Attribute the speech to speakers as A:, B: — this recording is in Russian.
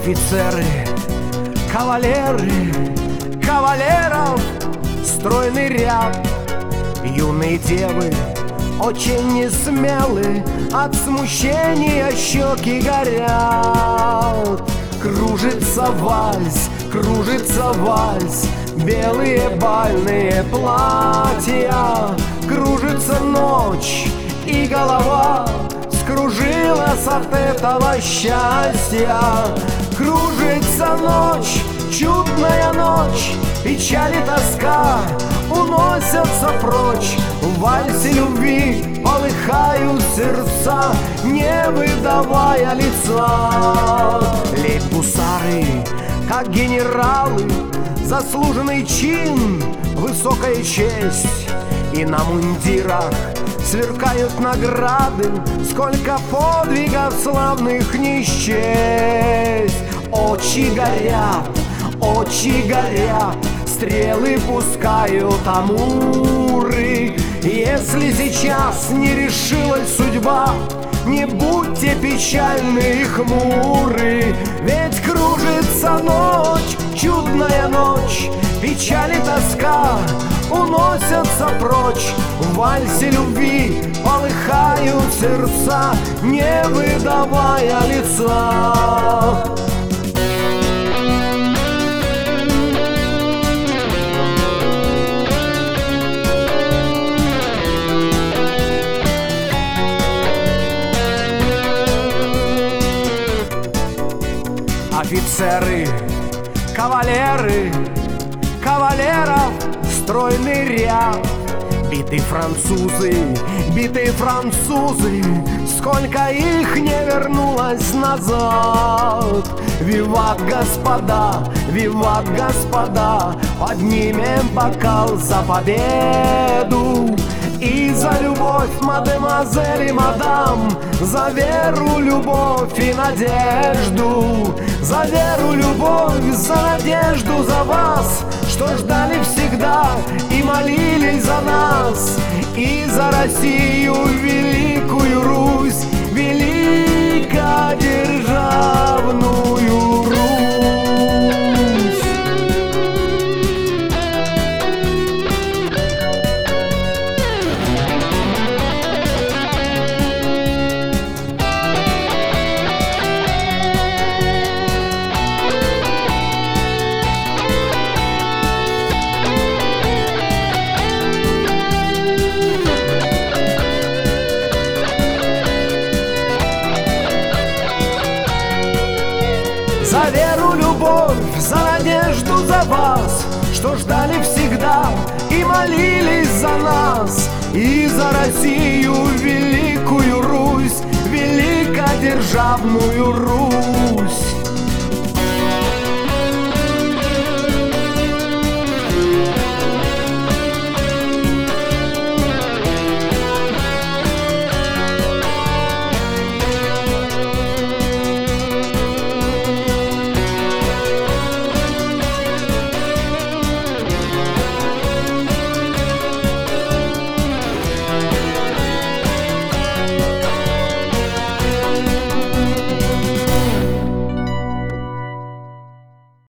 A: Офицеры, кавалеры, кавалеров стройный ряд. Юные девы очень несмелы, от смущения щеки горят. Кружится вальс, белые бальные платья. Кружится ночь, и голова скружилась от этого счастья. Кружится ночь, чудная ночь, печаль и тоска уносятся прочь. В вальсе любви полыхают сердца, не выдавая лица. Лейб-гусары, как генералы, заслуженный чин, высокая честь. И на мундирах сверкают награды, сколько подвигов славных не счесть. Очи горят, стрелы пускают амуры. Если сейчас не решилась судьба, не будьте печальны и хмуры. Ведь кружится ночь, чудная ночь, печаль и тоска уносятся прочь. В вальсе любви полыхают сердца, не выдавая лица. Офицеры, кавалеры, кавалеров стройный ряд. Битые французы, сколько их не вернулось назад. Виват, господа, поднимем бокал за победу. И за любовь, мадемуазель и мадам, за веру, любовь и надежду. За веру, любовь, за надежду, за вас, что ждали всегда и молились за нас. И за Россию, великую Русь, великодержавную Русь. За веру, любовь, за надежду, за вас, что ждали всегда и молились за нас. И за Россию, великую Русь, великодержавную Русь.